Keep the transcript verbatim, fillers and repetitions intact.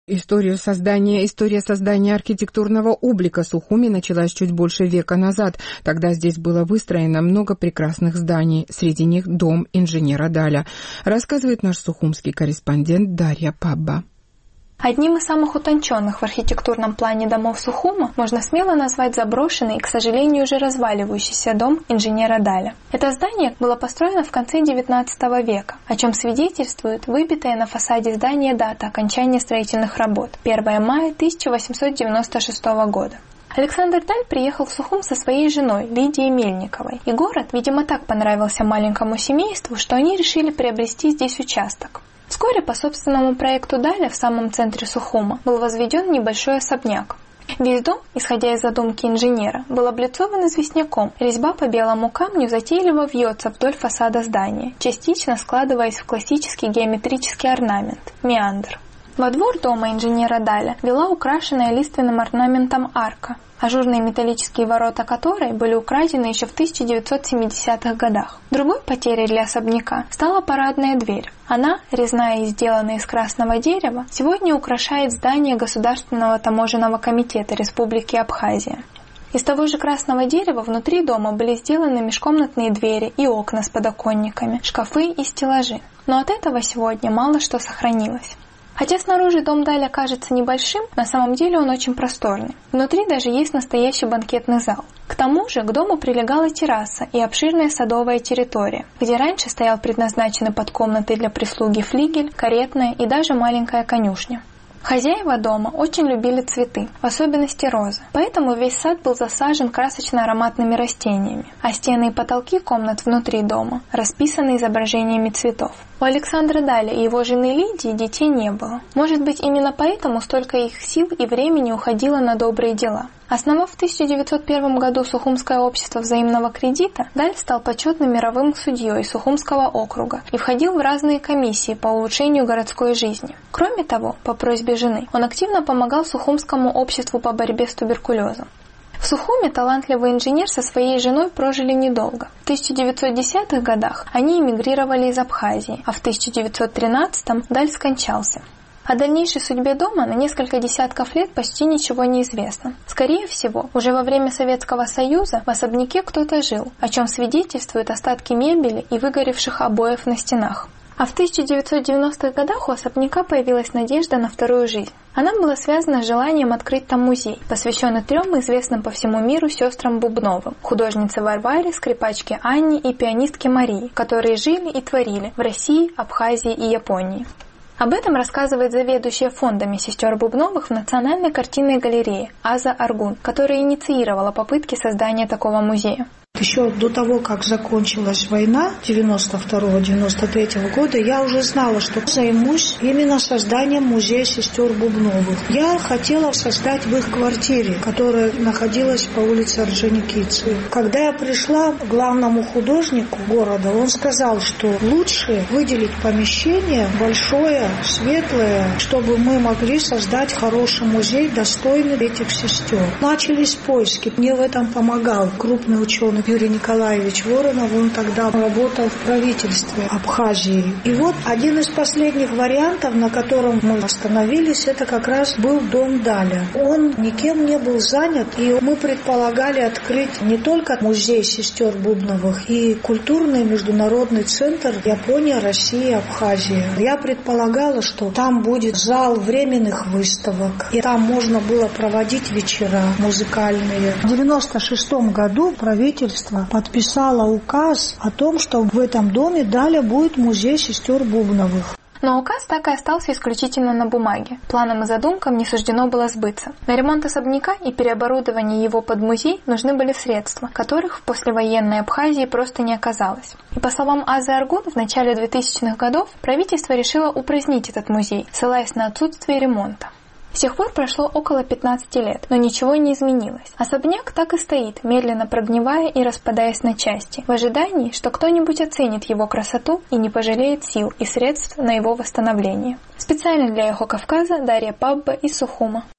Историю создания, история создания архитектурного облика Сухуми началась чуть больше века назад. Тогда здесь было выстроено много прекрасных зданий, среди них дом инженера Даля, рассказывает наш сухумский корреспондент Дарья Пабба. Одним из самых утонченных в архитектурном плане домов Сухума можно смело назвать заброшенный и, к сожалению, уже разваливающийся дом инженера Даля. Это здание было построено в конце девятнадцатого века, о чем свидетельствует выбитая на фасаде здания дата окончания строительных работ – первое мая тысяча восемьсот девяносто шестого года. Александр Даль приехал в Сухум со своей женой Лидией Мельниковой, и город, видимо, так понравился маленькому семейству, что они решили приобрести здесь участок. Вскоре по собственному проекту Даля в самом центре Сухума был возведен небольшой особняк. Весь дом, исходя из задумки инженера, был облицован известняком. Резьба по белому камню затейливо вьется вдоль фасада здания, частично складываясь в классический геометрический орнамент – меандр. Во двор дома инженера Даля вела украшенная лиственным орнаментом арка, ажурные металлические ворота которой были украдены еще в тысяча девятьсот семидесятых годах. Другой потерей для особняка стала парадная дверь. Она, резная и сделанная из красного дерева, сегодня украшает здание Государственного таможенного комитета Республики Абхазия. Из того же красного дерева внутри дома были сделаны межкомнатные двери и окна с подоконниками, шкафы и стеллажи. Но от этого сегодня мало что сохранилось. Хотя снаружи дом Даля кажется небольшим, на самом деле он очень просторный. Внутри даже есть настоящий банкетный зал. К тому же к дому прилегала терраса и обширная садовая территория, где раньше стоял предназначенный под комнаты для прислуги флигель, каретная и даже маленькая конюшня. Хозяева дома очень любили цветы, в особенности розы, поэтому весь сад был засажен красочно-ароматными растениями, а стены и потолки комнат внутри дома расписаны изображениями цветов. У Александра Даля и его жены Лидии детей не было. Может быть, именно поэтому столько их сил и времени уходило на добрые дела. Основав в тысяча девятьсот первом году Сухумское общество взаимного кредита, Даль стал почетным мировым судьей Сухумского округа и входил в разные комиссии по улучшению городской жизни. Кроме того, по просьбе жены, он активно помогал Сухумскому обществу по борьбе с туберкулезом. В Сухуме талантливый инженер со своей женой прожили недолго. В тысяча девятьсот десятых годах они эмигрировали из Абхазии, а в тысяча девятьсот тринадцатом Даль скончался. О дальнейшей судьбе дома на несколько десятков лет почти ничего не известно. Скорее всего, уже во время Советского Союза в особняке кто-то жил, о чем свидетельствуют остатки мебели и выгоревших обоев на стенах. А в тысяча девятьсот девяностых годах у особняка появилась надежда на вторую жизнь. Она была связана с желанием открыть там музей, посвященный трем известным по всему миру сестрам Бубновым – художнице Варваре, скрипачке Анне и пианистке Марии, которые жили и творили в России, Абхазии и Японии. Об этом рассказывает заведующая фондами сестер Бубновых в Национальной картинной галерее Аза Аргун, которая инициировала попытки создания такого музея. Еще до того, как закончилась война девяносто второго — девяносто третьего года, я уже знала, что займусь именно созданием музея сестер Бубновых. Я хотела создать в их квартире, которая находилась по улице Орджоникидзе. Когда я пришла к главному художнику города, он сказал, что лучше выделить помещение большое, светлое, чтобы мы могли создать хороший музей, достойный этих сестер. Начались поиски. Мне в этом помогал крупный ученый Юрий Николаевич Воронов, он тогда работал в правительстве Абхазии. И вот один из последних вариантов, на котором мы остановились, это как раз был дом Даля. Он никем не был занят, и мы предполагали открыть не только музей сестер Бубновых, и культурный международный центр Япония, Россия, Абхазия. Я предполагала, что там будет зал временных выставок, и там можно было проводить вечера музыкальные. В девяносто шестом году правительство подписала указ о том, что в этом доме Даля будет музей сестер Бубновых. Но указ так и остался исключительно на бумаге. Планам и задумкам не суждено было сбыться. На ремонт особняка и переоборудование его под музей нужны были средства, которых в послевоенной Абхазии просто не оказалось. И по словам Азы Аргун, в начале двухтысячных годов правительство решило упразднить этот музей, ссылаясь на отсутствие ремонта. С тех пор прошло около пятнадцати лет, но ничего не изменилось. Особняк так и стоит, медленно прогнивая и распадаясь на части, в ожидании, что кто-нибудь оценит его красоту и не пожалеет сил и средств на его восстановление. Специально для Эхо Кавказа Дарья Пабба из Сухума.